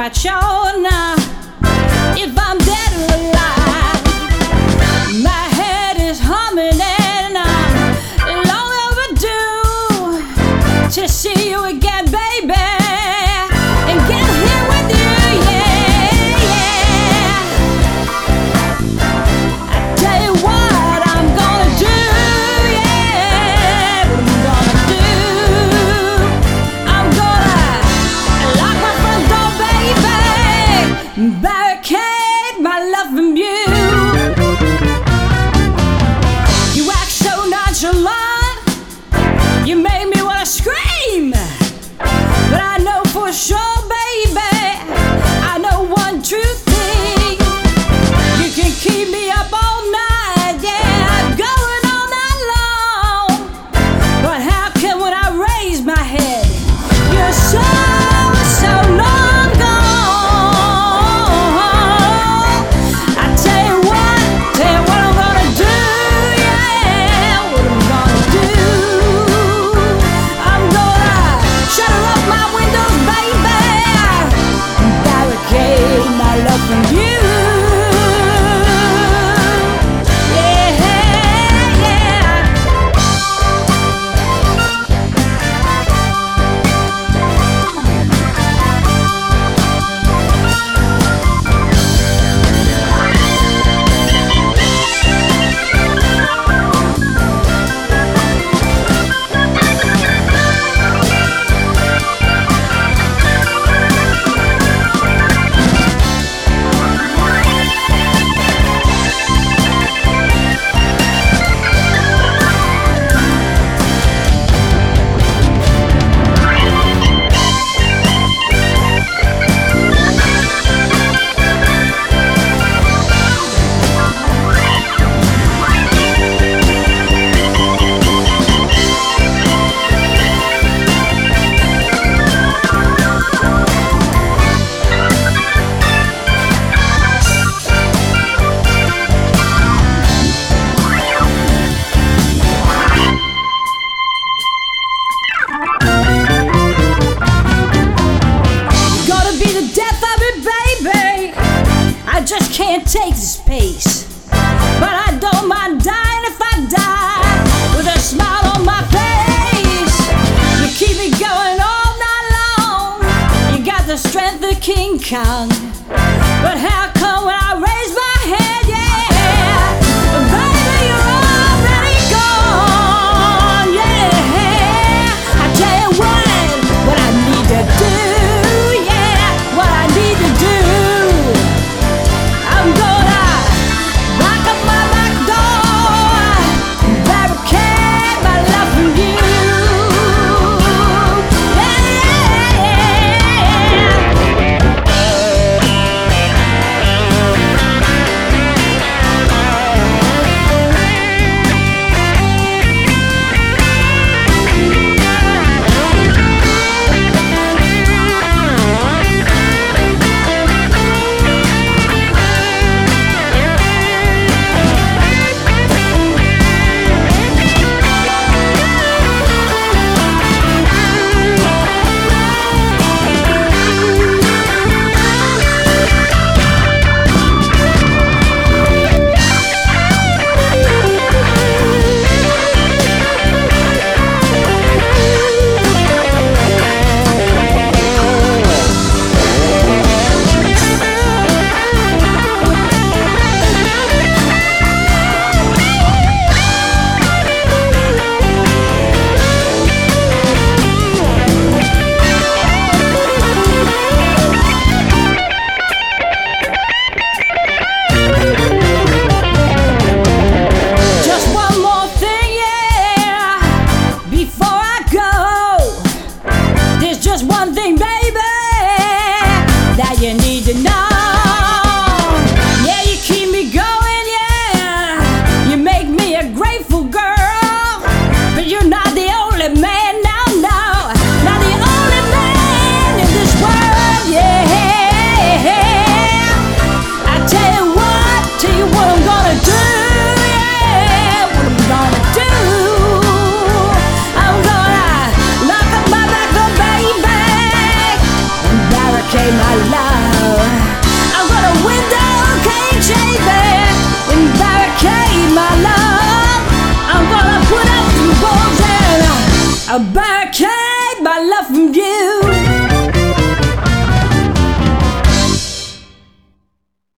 quite sure now if I'm dead or alive. My head is humming and I'm long overdue to see you again, baby, and get here with you, yeah, yeah. I tell you what I'm gonna do, yeah, what I'm gonna do. I'm gonna lock my front door, baby, barricade my love from you. You act so nonchalant, you made me wanna scream. But I know for sure, baby, I know one true thing. You can keep me up all night, yeah, going all night long. But how come when I raise my head, you're so long gone? I tell you what I'm gonna do, yeah, what I'm gonna do. I'm gonna shut up my windows, baby, barricade my love from you. Yeah, yeah. Gonna be the death of it, baby. I just can't take this pace. But I don't mind dying if I die with a smile on my face. You keep me going all night long. You got the strength of King Kong. But how come when I raise my head, yeah, baby, you're already gone, yeah. I tell you what I need to do, yeah, what I need to do. I'm gonna lock up my back door, barricade my love from you. Yeah, yeah, yeah. barricade my love from you.